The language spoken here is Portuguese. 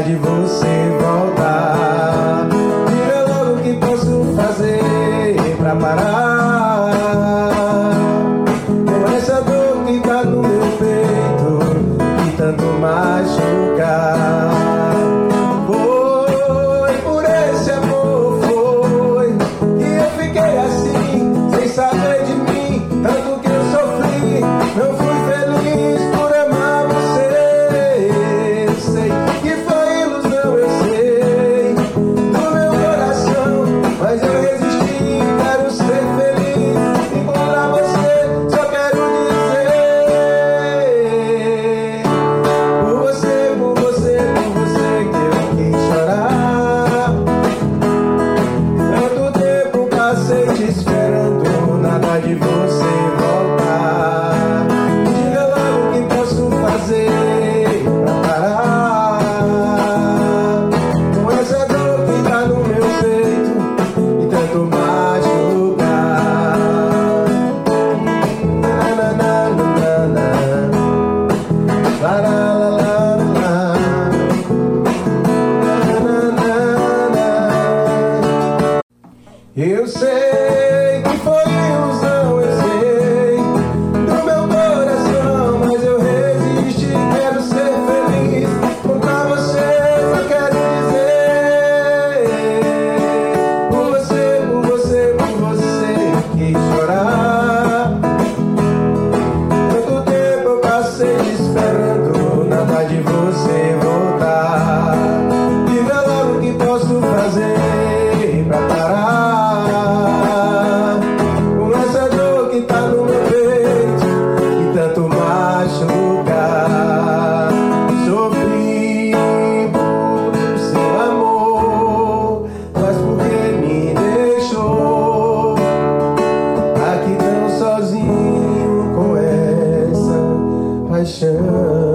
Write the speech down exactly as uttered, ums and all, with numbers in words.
de você voltar. Diga logo o que posso fazer pra parar com essa dor que tá no meu peito e tanto machucar. Foi por esse amor, foi que eu fiquei assim, sem saber de mim, tanto que eu sofri. Não fui feliz por amar você. Sei que foi ilusão, eu sei, do meu coração, mas eu resisti. Quero ser feliz e pra você só quero dizer: por você, por você, por você que eu quis chorar. Tanto tempo passei te esperando, nada de você voltar. Diga logo o que posso fazer pra parar com essa dor que tá no meu peito e tanto machucar. Na, na, na, na, na, la, la, la, la, la. Na, na, na, na. Eu sei que foi ilusão, eu sei, do meu coração, mas eu resisti. Quero ser feliz, pra você só quero dizer: por você, por você, por você quis chorar. Tanto tempo eu passei te esperando, nada de você voltar. Diga logo o que posso fazer pra parar com essa dor que tá no meu peito e tanto machucar. Sofri por seu amor, mas por que me deixou aqui tão sozinho com essa paixão?